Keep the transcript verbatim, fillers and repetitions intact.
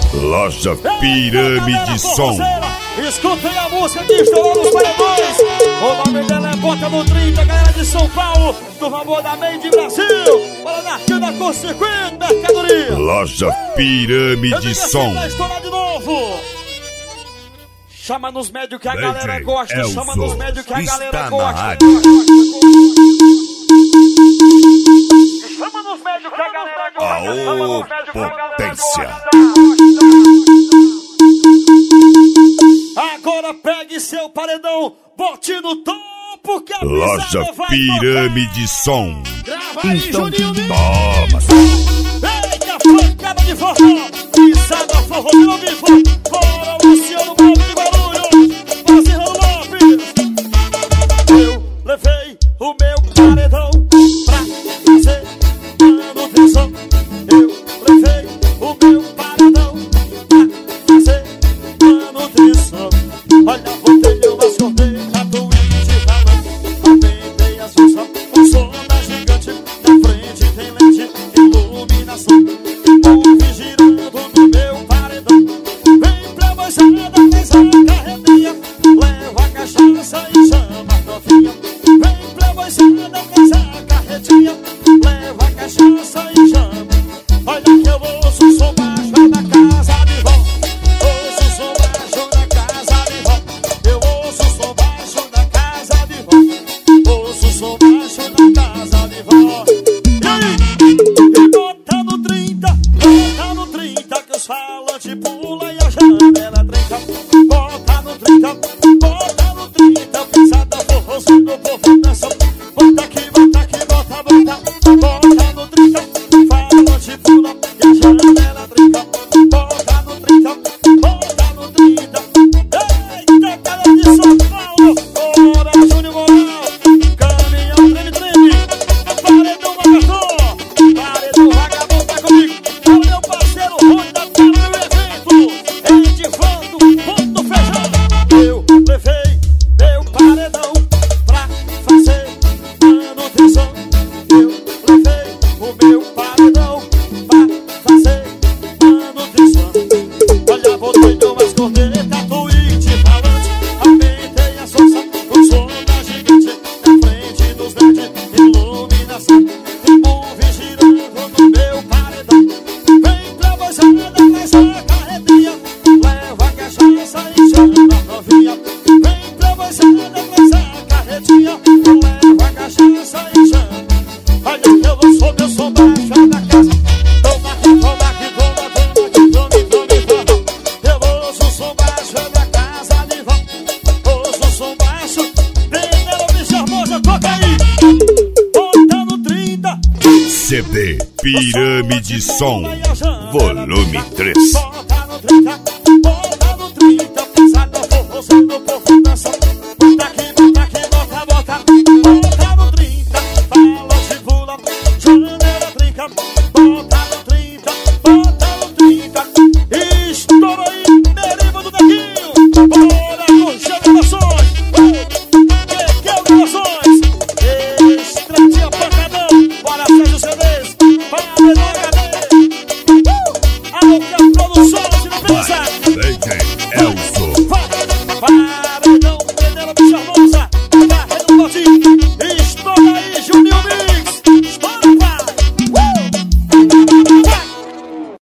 Loja Pirâmide Som. Escutem a música que estourou nos paredões. O nome dela é Bota no trinta, galera de São Paulo, do Amor da Made Brasil. Para na fila com circuito, mercadoria. Loja Pirâmide Som. Vai estourar de novo. Chama nos médios que a galera gosta. Chama nos médios que a galera gosta. Chama nos médios que a galera gosta. Chama nos médios que a galera gosta. Agora pegue seu paredão, bote no topo que a Loja Pirâmide Som. Grava aí, então, Juninho. toma. Eita, pancada de forró. Pisada forró de novo vivo. Bora, Luciano Maldo de Guarulhos. Marcelo Lopes. Eu levei o meu paredão pra fazer manutenção. Eu levei o meu paredão pra fazer manutenção. Olha, botei eu as cortei, tatuí de valão. Aumentei as funções, o som da gigante. Na frente tem lente, iluminação. Nuvem girando no meu paredão. Vem pra baixada, fez a carretinha. Leva a cachaça e chama a novinha. Vem pra baixada, fez a carretinha. Leva a cachaça e chama. Olha que eu ouço o som baixo, é da casa de vó. Ouço o som baixo da casa de vó. Eu ouço o som baixo da casa de vó. Ouço o som baixo da casa de vó. E aí? E bota no trinta, bota no trinta, que os falantes pulam e a janela tranca. Bota no trinta, bota no trinta, pisada forrosando o povo dança. Bota aqui, bota aqui, bota, bota. Bota no trinta, falante pula e a janela tranca. Bota no trinta, bota no trinta. Eita, cara de São Paulo. Bora, Júnior Moral. Caminhão, treme, treme. Paredão vagabundo. Paredão vagabundo tá comigo. Olha meu parceiro Rony da cara do evento. Edivando, ponto fechado. Eu levei meu paredão pra fazer manutenção. Eu levei o meu paredão pra fazer manutenção. Olha, botei umas cornetas, tweet falante. Aumentei a força, o som da gigante. Na frente dos L E D, iluminação. Nuvem girando no meu paredão. Vem pra baixada, faz a carretinha. Leva a cachaça e chama a novinha. Vem pra baixada, faz a carretinha. Leva a cachaça e chama. Olha que eu sou meu som baixo é da casa. Toma aqui, toma aqui, toma, toma aqui, tome, tome, toma. Eu ouço o som baixo é da casa de vó. Ouço o som baixo, Penélope Charmosa, toca aí. Bota no trinta. C D Pirâmide Som. Volume três. Bota no trinta, bota no trinta, pisada forrosando o povo dança. Bota aqui, bota aqui, bota, bota. Bota no trinta, falante pula, janela trinca. Bota no trinta, bota no trinta. Estoura aí, deriva do Neguinho. Bora, curtir emoções. Que que é emoções? Estradinha pancadão. Bora, Sérgio C Ds. Paredão H D. Uh! Alô, que é produção, se não pensar. Vem, vem.